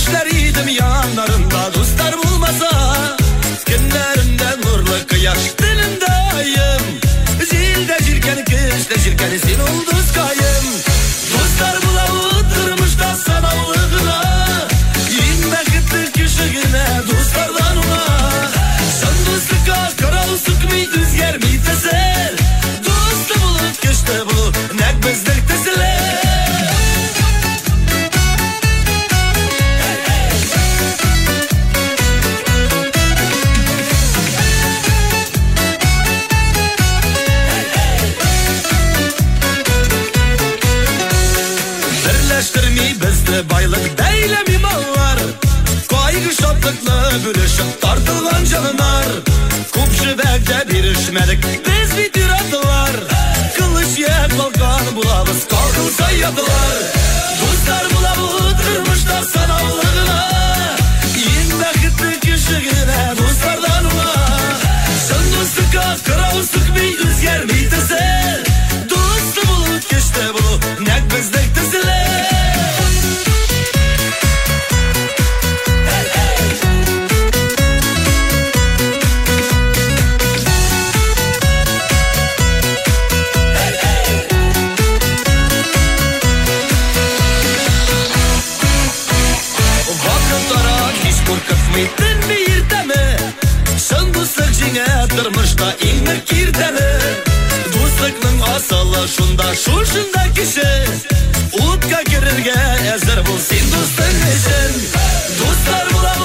düşleriydim yanlarında dostlar bulmasa. Günlerimde nurlu kıyaş dilindeyim. Zilde jirken kışta jirken sen olduz kayım. Dostlar bulavutturmuş da sanavlığına. Yin vakitli küşüğüne dostlardan ona. Sen dostluğa karal sıkmay düzger mi teser. Dostu bulup kışta bulup nek bizlik teseler. Bizde baylık deylemi mallar. Kaygı şatlıkla bölüşüp tartılgan canlar. Kupşı bekte bir işmedik biz bitiradılar. Kılıç yek balkan bulavız kalkılsa yadılar. Dostlar bulavutturmuş da sanavlığına. Yin vakitli küşüğüne dostlardan ula. Sen dostluğa kırav sıkmay üzger mi teser. Dostu bulut geçti bulu nek bizlik teseler. Korkutmaydın bir yerdemi. Sen dostluk jine tırmışta inmek kirdemi. Dostlukның asılı şunda şunda kişi. Utka girirge ezer bul sen dostun için. Dostlar bulan